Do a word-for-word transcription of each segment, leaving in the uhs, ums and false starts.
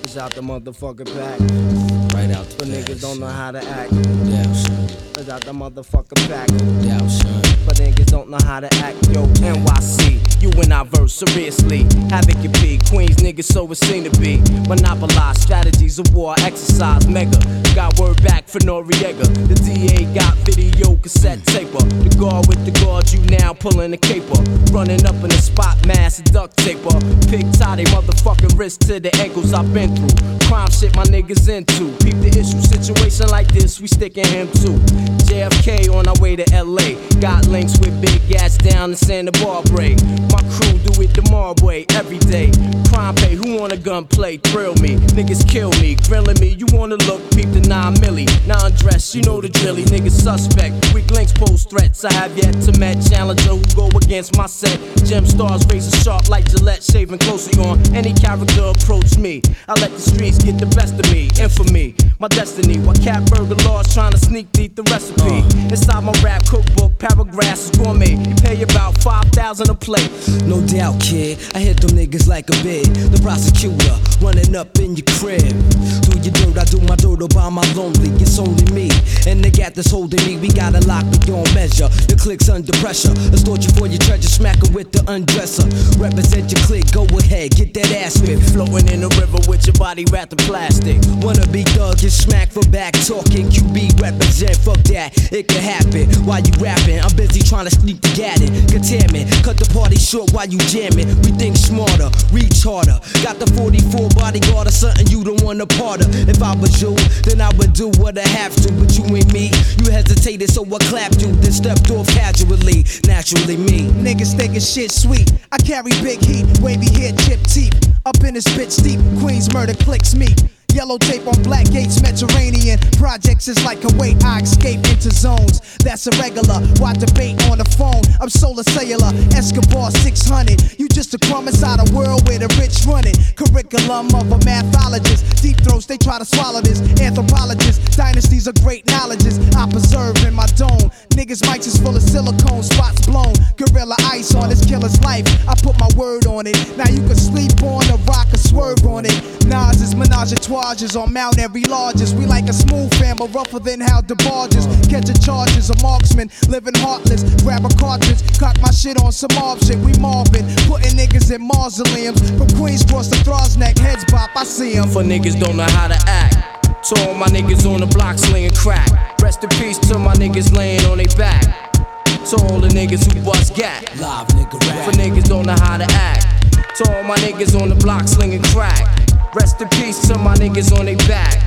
It's out the motherfucking pack. Right out the But pack, niggas don't know son. how to act. No doubt, son. It's out the motherfucking pack. No doubt, son. But niggas don't know how to act. Yo, N Y C, you and I verse seriously. Havoc it be, Queens niggas, so it seem to be. Monopolize strategies of war, exercise mega. Got word back for Noriega. The D A got video cassette taper. The guard with the guard, you now pulling the caper. Running up in the spot, mass duct taper. Pig tie they motherfucking wrist to the ankles I've been through. Crime shit my niggas into. Peep the issue, situation like this, we sticking him too. J F K on our way to L A. Got links with big gas down in Santa Barbara. My crew do it the Mob way every day. Crime pay, who wanna gunplay? Thrill me, niggas kill me, grilling me. You wanna look, peep the nine milli. Now undressed, you know the drilly. Niggas suspect, weak links pose threats. I have yet to met challenger who go against my set. Gem stars razor sharp like Gillette, shaving closely on any character approach me. I let the streets get the best of me, infamy, my destiny. While Cat Burger Laws trying to sneak deep the recipe. Inside my rap cookbook, paragraphs is gourmet. You pay about five thousand a plate. No doubt, kid, I hit them niggas like a bid. The prosecutor running up in your crib. Do your dirt, I do my dirt all by my lonely. It's only me, and they got this holding me. We gotta lock me on measure. The click's under pressure. Extort you for your treasure, smack 'em with the undresser. Represent your click, go ahead, get that ass whipped. Floating in the river with your body wrapped in plastic. Wanna be thug, get smacked for back talking. Q B represent, fuck that, it can happen. While you rapping, I'm busy trying to sneak the gat in. Contamin, cut the party short while you jamming. We think smarter, reach harder. Got the forty-four bodyguard or something you don't want a part of. If I was you, then I would do what I have to. But you ain't me, you hesitated, so I clapped you. Then stepped off casually, naturally me. Niggas thinking shit sweet. I carry big heat, wavy hair, chip teeth. Up in this bitch deep, Queens murder clicks me. Yellow tape on black gates, Mediterranean. Projects is like Kuwait, I escape into zones. That's irregular, why debate on the phone? I'm solar cellular, Escobar six hundred. You just a crumb inside a world where the rich run it. Curriculum of a mathologist. Deep throats, they try to swallow this. Anthropologists, dynasties of great knowledges. I preserve in my dome. Niggas' mics is full of silicone, spots blown. Gorilla ice on this killer's life. I put my word on it. Now you can sleep on a rock or swerve on it. Nas is menage a trois on Mount Every largest. We like a smooth fam, but rougher than how the barges. Catching charges, a marksman, living heartless. Grab a cartridge, cock my shit on some mob shit. We mobbing, putting niggas in mausoleums. From Queens cross the Throgs neck, heads bop, I see 'em. For niggas don't know how to act. To all my niggas on the block slinging crack. Rest in peace to my niggas laying on their back. To all the niggas who bust gat. Live nigga rap. For niggas don't know how to act. To all my niggas on the block slinging crack. Rest in peace to my niggas on their back.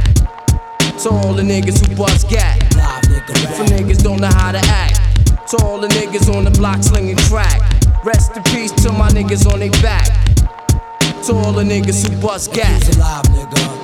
To all the niggas who bust gat. Live nigga rap. For niggas don't know how to act. To all the niggas on the block slinging crack. Rest in peace to my niggas on their back. To all the niggas who bust gat. Live nigga.